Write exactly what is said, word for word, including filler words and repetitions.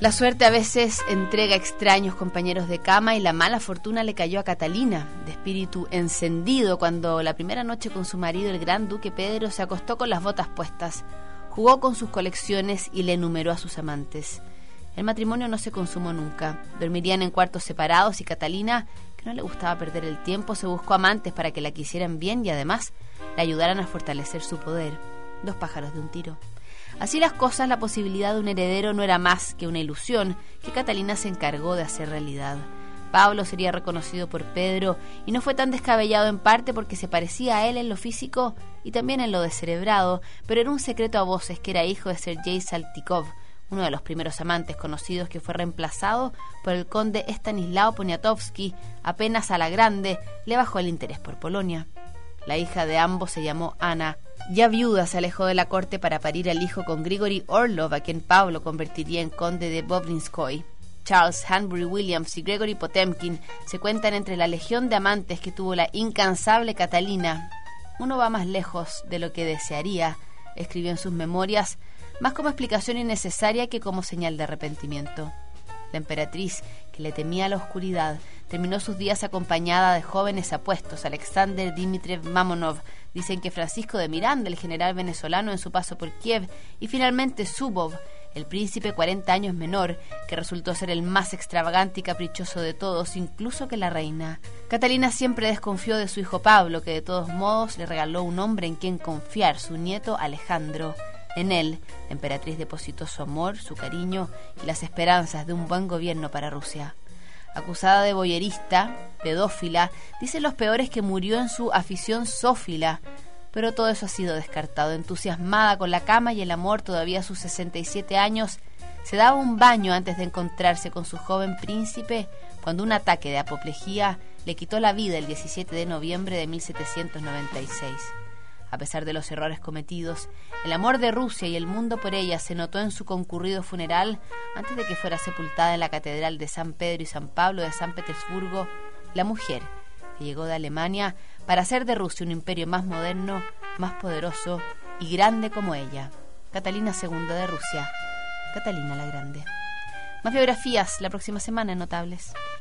La suerte a veces entrega extraños compañeros de cama y la mala fortuna le cayó a Catalina, de espíritu encendido, cuando la primera noche con su marido, el gran duque Pedro, se acostó con las botas puestas, jugó con sus colecciones y le enumeró a sus amantes. El matrimonio no se consumó nunca, dormirían en cuartos separados y Catalina, que no le gustaba perder el tiempo, se buscó amantes para que la quisieran bien y además le ayudaran a fortalecer su poder. Dos pájaros de un tiro. Así las cosas, la posibilidad de un heredero no era más que una ilusión que Catalina se encargó de hacer realidad. Pablo sería reconocido por Pedro y no fue tan descabellado, en parte porque se parecía a él en lo físico y también en lo descerebrado, pero era un secreto a voces que era hijo de Sergei Saltykov, uno de los primeros amantes conocidos, que fue reemplazado por el conde Stanislao Poniatowski. Apenas a la grande le bajó el interés por Polonia. La hija de ambos se llamó Ana. Ya viuda, se alejó de la corte para parir al hijo con Grigori Orlov, a quien Pablo convertiría en conde de Bobrinskoy. Charles Hanbury Williams y Gregory Potemkin se cuentan entre la legión de amantes que tuvo la incansable Catalina. Uno va más lejos de lo que desearía, escribió en sus memorias, más como explicación innecesaria que como señal de arrepentimiento. La emperatriz, que le temía la oscuridad, terminó sus días acompañada de jóvenes apuestos. Alexander Dmitriev Mamonov, dicen que Francisco de Miranda, el general venezolano en su paso por Kiev, y finalmente Zubov, el príncipe cuarenta años menor, que resultó ser el más extravagante y caprichoso de todos, incluso que la reina. Catalina siempre desconfió de su hijo Pablo, que de todos modos le regaló un hombre en quien confiar, su nieto Alejandro. En él, la emperatriz depositó su amor, su cariño y las esperanzas de un buen gobierno para Rusia. Acusada de boyerista, pedófila, dicen los peores que murió en su afición zófila, pero todo eso ha sido descartado. Entusiasmada con la cama y el amor, todavía a sus sesenta y siete años, se daba un baño antes de encontrarse con su joven príncipe, cuando un ataque de apoplejía le quitó la vida el diecisiete de noviembre de mil setecientos noventa y seis. A pesar de los errores cometidos, el amor de Rusia y el mundo por ella se notó en su concurrido funeral antes de que fuera sepultada en la catedral de San Pedro y San Pablo de San Petersburgo, la mujer que llegó de Alemania para hacer de Rusia un imperio más moderno, más poderoso y grande como ella, Catalina segunda de Rusia, Catalina la Grande. Más biografías la próxima semana en Notables.